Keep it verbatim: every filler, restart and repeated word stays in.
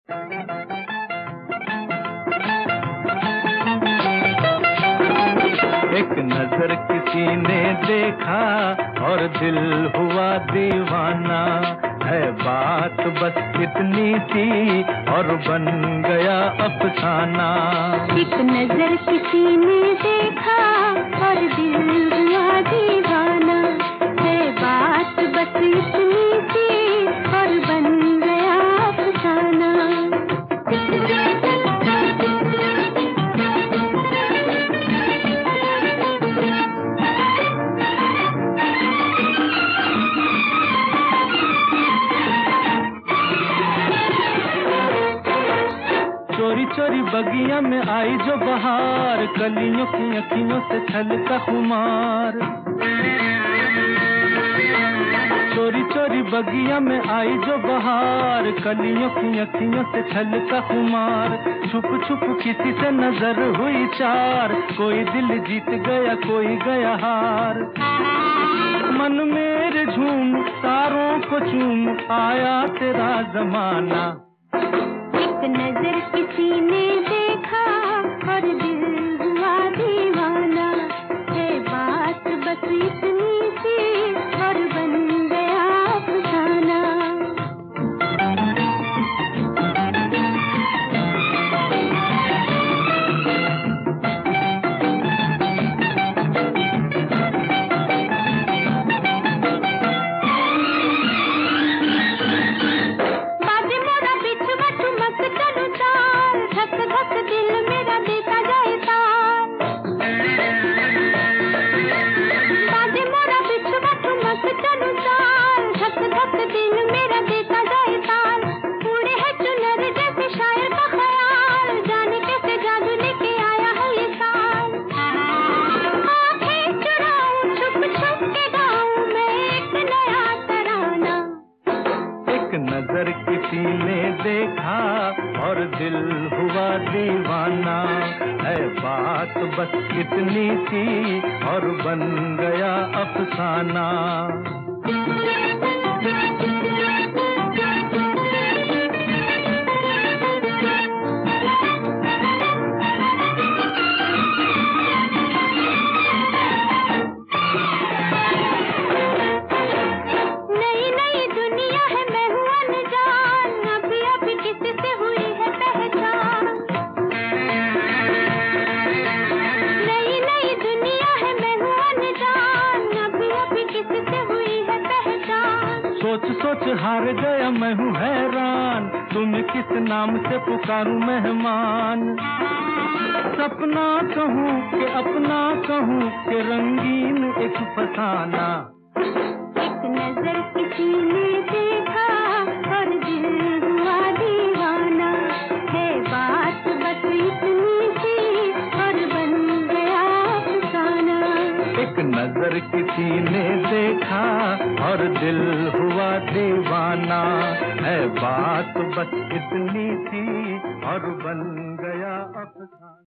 एक नजर किसी ने देखा और दिल हुआ दीवाना, है बात बस इतनी सी और बन गया अफसाना। एक नजर किसी ने देखा और दिल हुआ दीवाना, है बात बस इतनी सी और बन गया अफसाना। चोरी चोरी बगिया में आई जो बहार, कलियों की अखियों से छलका खुमार। चोरी चोरी बगिया में आई जो बहार, कलियों की अखियों से छलका खुमार। छुप छुप किसी से नजर हुई चार, कोई दिल जीत गया कोई गया हार। मन मेरे झूम तारों को चूम आया तेरा जमाना। एक नजर किसी ने देखा और दिल हुआ दीवाना, है बात बस इतनी सी और बन गया अफसाना। नजर किसी ने देखा और दिल हुआ दीवाना, है बात बस इतनी सी और बन गया अफसाना। सोच सोच हार गया मैं हूँ हैरान, तुम्हें किस नाम से पुकारूं मेहमान। सपना कहूँ कि अपना कहूँ कि रंगीन एक फसाना। एक नजर किसी ने देखा और दिल हुआ दीवाना, है बात बस इतनी सी और बन गया अफसाना। एक नजर किसी ने देखा और दिल हुआ दीवाना, है बात बस इतनी सी और बन गया अफसाना।